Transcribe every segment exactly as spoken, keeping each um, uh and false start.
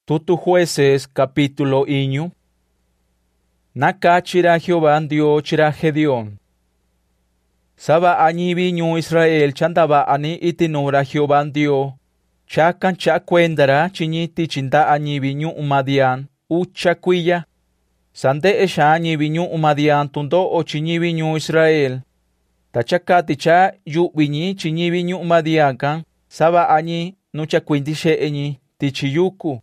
Tutu Jueces capítulo iño. Naka chira Jehová dio chira Gedeón. Saba añi viñu Israel chandaba ani itinura Jehová dio. Chakan cha cuendara chiñiti chinda añi viñu umadian ucha cuilla. Sande esha añi viñu umadian tundo o chiñi viñu Israel. Tachakati cha yu viñi chiñi viñu umadiakan. Saba añi nucha cuindi she eñi tichiyuku.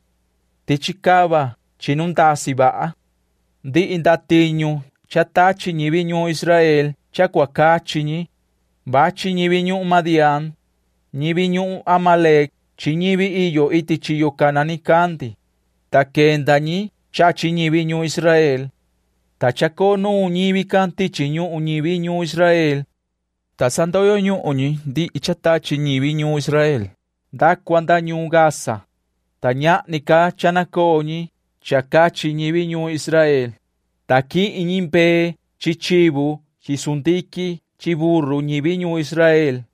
Tichikaba chinundasi baa. Di indatiñu chata chiñi viñu Israel chakwaka chiñi. Ba chiñi viñu umadian. Ñi viñu Amalek chiñibi iyo iti chiyo kanani kandi. Ta kenda ñi cha chiñi viñu Israel. Ta chako nu ñibi kanti chiñu uñi viñu Israel. Ta sandoyo ñu uñi di ichata chiñi viñu Israel. Da kwanda ñu Gaza. Ta ña nika chanako ñi chaka chiñi viñu Israel. Ta ki iñimpe chichibu chisundiki chiburu ñi viñu Israel.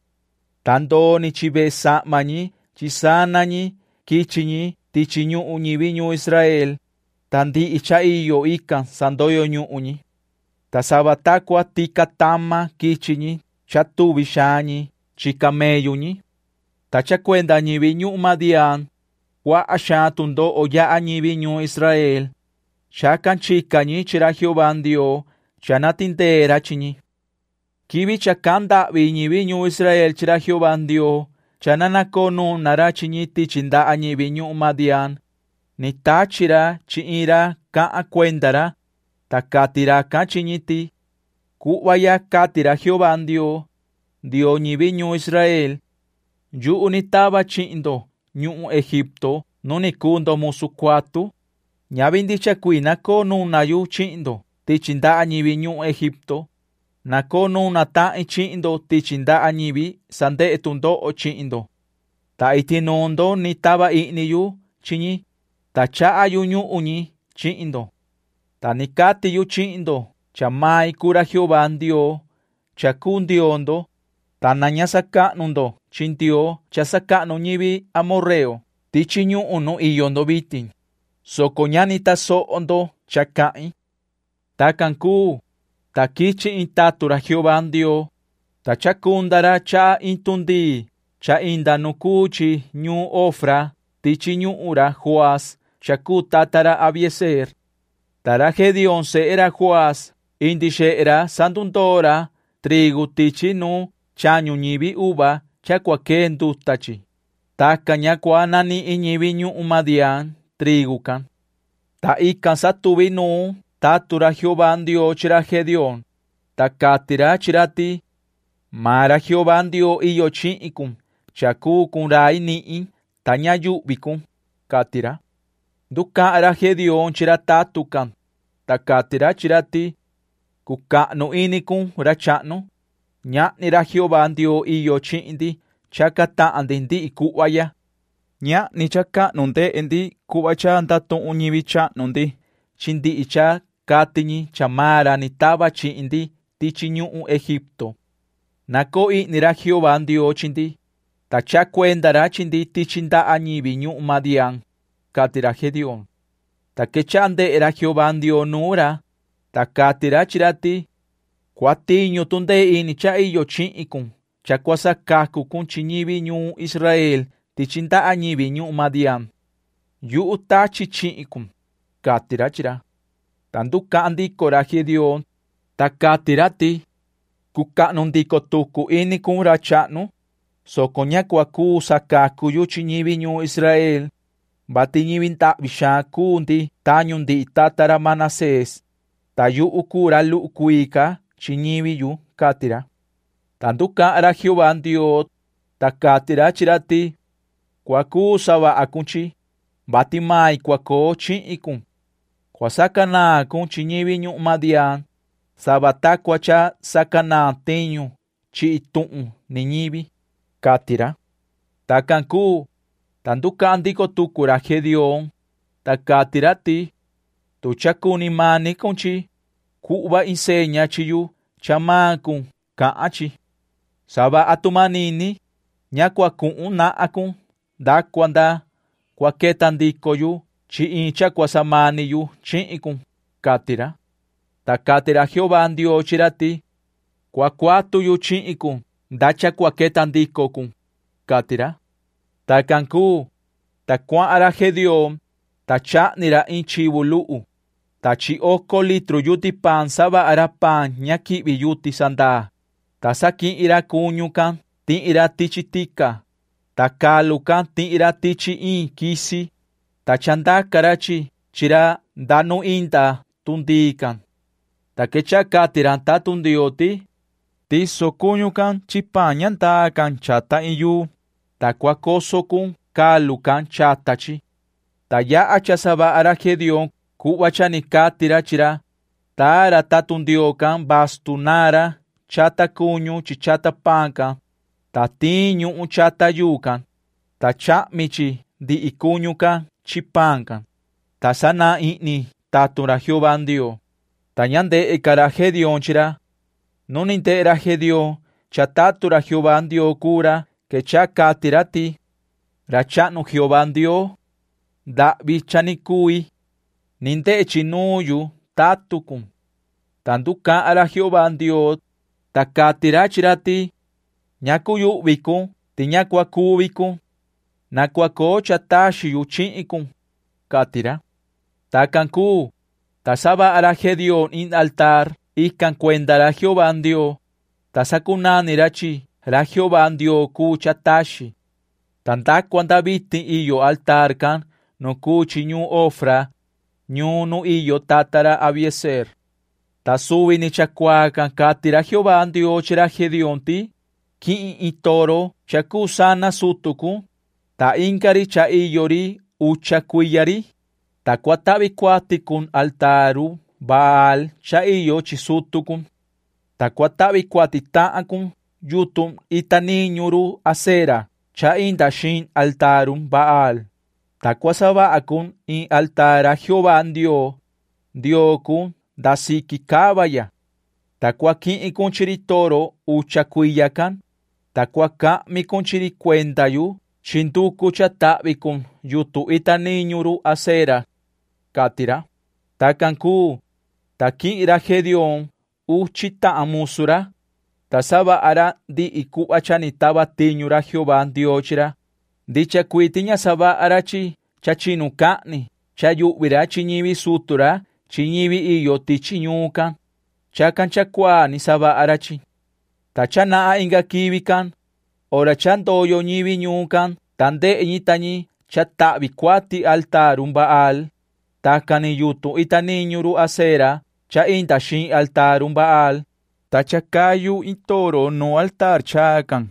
Tando ni chibe sama ñi chisana ñi kichiñi tichiñu uñi viñu Israel. Tandi icha iyo ikan sandoyo ñu uñi. Ta sabatakwa tika tama kichiñi chatubi shañi chikameyo ñi. Ta chakwenda ñi viñu Madian. Wa asha tundo oya añi viñu Israel. Chakan chika ñi chira Jehová dio chanatindera chiñi. Kibi chakanda viñi viñu Israel chira Jehová dio. Chananako nu nara chiñiti chinda añi viñu Madian. Ni ta chira chiira ka cuendara. Ta katira ka chiñiti. Kuwaya katira Jehová dio. Dio ñi viñu Israel. Yu unitaba chindo. Ñu Egipto no ni kundo musu kwatu. Ñabindi chakuina ko nu nayu chindo. Tichinda añibi ñu Egipto. Nako nu nata chindo tichinda añibi sande etundo o chindo. Ta itinundo ni taba iniyu chiñi. Ta cha ayu ñu uñi chindo. Ta nikati yu chindo. Chamai kura Jehová dio. Chakundiondo. Ta nañasaka nundo. Chindio chasaka no ñibi amorreo. Tichiñu uno iyondo bitin. Sokoñanita so ondo chakai. Ta kanku. Ta kichi intatura Jehová dio. Ta chakundara cha intundi. Cha indanukuchi ñu ofra. Tichiñu ura Joás. Chaku tatara Abieser. Tara Gedeón se era Joás. Indishe era sandundora. Trigu tichinu. Chañu ñibi uba. Chakwake ndutachi. Ta kanyakwa nani iñibi ñu umadian trigukan. Ta ikan satubi nu tatura Jehová dio chira Gedeón. Ta katira chirati. Mara Jehová dio iyo chiikun. Chaku kunrai nii. Ta ñayu bikun. Katira. Duka ara Gedeón chira tatukan. Ta katira chirati. Kukanu inikun rachanu. Ña nira Jehová dio iyo chindi. Chakata andindi ikuwaya. Ña ni chaka nunde endi kuwacha andato uñibicha nundi. Chindi icha katiñi chamara ni taba chindi tichiñu u Egipto. Nako i nira Jehová dio chindi. Tacha cuendara chindi tichinda añibi ñu Madian. Katira Gedeón. Takechande era Jehová dio nura. Takatira chirati. Kuatiño tunde ini cha iyo chiikun. Chakwasa kaku kun chiñibi ñu Israel. Tichinda añibi ñu Madian. Yu utachi chiikun. Katira chira. Tanduka andikora Gedeón. Takatirati. Kuka nundiko tuku ini kun rachanu. Sokoña kwaku sakaku yu chiñibi ñu Israel. Batiñibin ta bishakundi. Tañundi tatara Manasés. Tayu ukura lukuika. Chiñibi yu katira. Tanduka ara Jehová dio. Takatira chirati. Kwaku saba akunchi. Batimai kwako chiikun. Kwasakana akun chiñibi ñu Madian. Sabata kwacha sakana teñu. Chiitun niñibi. Katira. Takanku. Tanduka andiko tukura Gedeón. Takatirati. Tuchakuni mani kunchi. Kuba enseña chiyu. Chamakun. Kaachi. Saba atumanini. Ña kwakun na akun. Da kwanda. Kwaketandiko yu. chi chakwa samani yu chiikun katira. Ta katira Jehová Dios chirati. Kuakuatu yu chiikun da chakwa ketandikokun katira. Ta kanku ta kuara Gedeón ta chanira inchibu lu'u. Ta chi oko litru yuti pan saba ara pan ñakibi yuti sanda. Ta sakin ira kuñukan tin ira tichi tika. Ta kalukan tin ira tichi in kisi. Ta chanda karachi chira danu inta tundikan. Ta kecha katiran ta tundioti. Ti sokuñukan chipañan ta kan chata iyu. Ta kuakosokun kalukan chatachi. Ta ya achasaba ara Gedeón kuwachani katira chira. Ta ara tatundiokan bastunara chata kuñu chichata pankan. Ta tiñu un chata yukan. Ta chamichi di ikuñukan chipankan. Ta sana ini tatura Jehová Dios. Ta ñande ekara Gedeón chira. Nuninte era Gedeón chatatura Jehová Dios kura que chakatirati. Rachanu Jehová Dios. Da bichanikui. Ninte chinuyu tatukun. Tanduka ara Jehová Dios. Takatira chirati. Nyakuyu bikun. Tinyakuaku bikun. Nakuako chatashi yuchiikun. Katira. Takanku. Tasaba ara Gedeón in altar. Ikan cuendara Jehová Dios. Tasakunanirachi. Ra Jehová Dios ku chatashi. Tanta cuanda viti iyo altar kan. No kuchi ñu ofra. Ñu no iyo tatara Abieser. Ta subi ni chakuakan katira Jehová Dios chira Gedeón ti. Ki itoro chakusana sutuku. Ta inkari cha iyori uchakuyari. Ta kuatabi kuatikun altaru Baal cha iyo chisutukun. Ta kuatabi kuatitaakun yutum itaniñuru asera. Cha indashin altarum Baal. Ta kuasaba akun in altara Jehová Dios. Diokun dasiki kabaya. Ta kuakin ikun chiritoro uchakuyakan. Ta kuaka mikun chiricuentayu. Shintuku chatabikun yutu itaniñuru asera. Katira. Ta kanku. Ta kira Gedeón uchita amusura. Ta saba ara di iku achanitaba tiñura Jehová Diochira. Dicha kuitiña saba arachi chachinukani. Chayubira chiñibi sutura. Chiñibi iyo tichiñukan. Chakan chakwani saba arachi. Ta chanaa inga kibikan. Ora chandoyo ñibi ñukan. Tande iñitañi chatabi kuati altarum Baal. Takani yutu itaniñuru asera. Cha intashin altarum Baal. Ta chakayu intoro no altar chakan.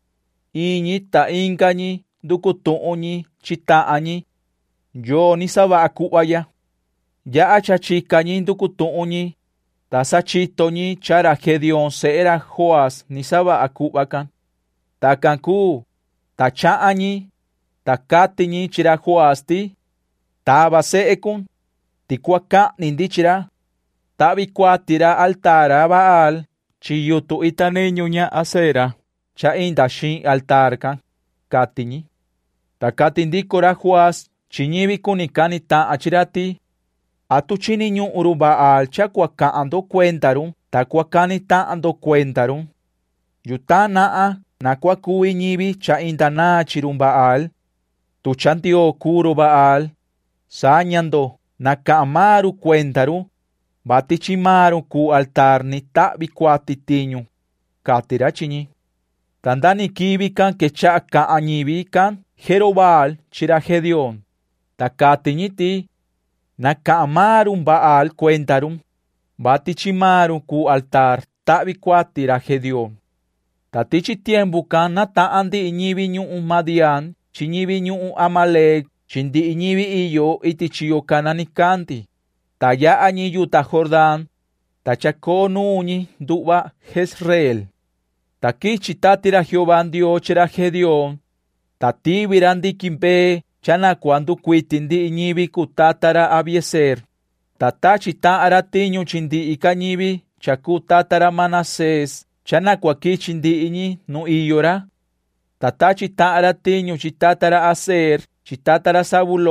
Iñi ta ingañi dukutuñi chitaañi. Yo ni saba akuaya. Ya achachikañi dukutuñi. Ta sachitoñi chara Gedeón seera Joas ni saba akuakan. Ta kanku. Ta chaañi. Ta katiñi chira Joasti. Ta baseekun. Tikuaka nindichira. Ta bikuatira altara Baal. Chiyutu itaniñuña asera. Cha indashin altarkan. Katiñi. Ta katindikora Joas. Chiñibi kunikani ta achirati. Atu chiniñu uru Baal cha kuaka ando cuentarum. Ta kuakani ta ando cuentarum. Yuta naa. Na kuakui ñibi cha indana chirum Baal. Tu chantio kuro Baal. Sañando. Na kaamaru cuentarum. Batichimaru ku altar ni tabi kuatitiñu. Katira chiñi. Tandani kibikan que cha kaañibikan. Jerobal chira Gedeón. Ta katiñiti. Na kaamarum Baal cuentarum. Batichimaru ku altar tabi kuatira Gedeón. Ta tichi tiempo kan na taandi iñibi ñu Madian. Chiñibi ñu Amalek. Chindi iñibi iyo itichiyo kananikanti. Ta ya añi yuta Jordán. Ta chako nuñi duba Jezreel. Ta kichi tatira Jehová Dios chira Gedeón. Ta tibirandi kimpe. Chana cuando kuitindi iñibi kutatara Abieser. Ta tachi ta aratiño chindi ikañibi. Chaku tatara Manasés. Chana kuakichindi iñi no iyora. Ta tachi ta aratiño chitatara Aser. Chitatara Zabulón.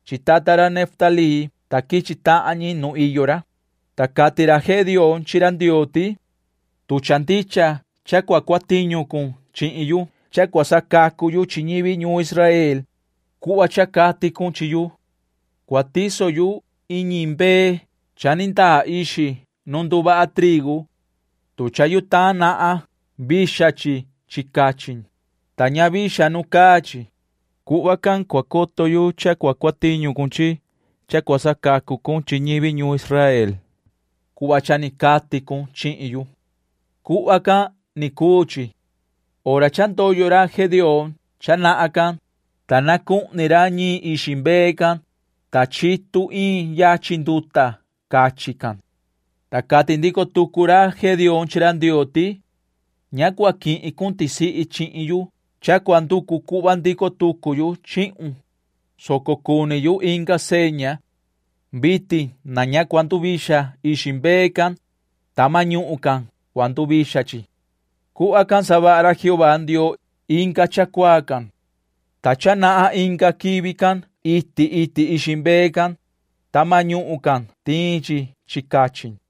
chitatara Neftali, taki chitaani no iyora, takatira Gedeón chirandioti, tuchanticha, chacuacuatiño con chiniyu, chacuasakakuyu chinibi ñu Israel, kuachakati con chiyu, cuatizo yu iñimbe, chaninta ishi, nonduba a trigo, tuchayuta naa, bishachi, chikachin, taña bisha nukachi, kuakan kuakoto yu chacuacuatiño con chi, chacuasakaku con chinibi ñu Israel, kuachanikati con chiniyu. Kuaka nikuchi. Ora chanto yora Gedeón, chanaakan, tanakun nirani ishimbekan, tachitu in yachinduta, kachikan. Takatindiko tukura Gedeón chirandioti, nyakuakin ikuntisi ichiniyu, chakuanduku kubandiko tukuyu chinun. Sokokuniyu inga seña, biti nanyakuantubisha ishimbekan, tamanyuukan. Cuando bishachi. Kuakan sabara Jehová dio inka chakuakan. Tachanaa inka kibikan, iti iti ishimbekan, tamanyuukan, tinchi chikachin.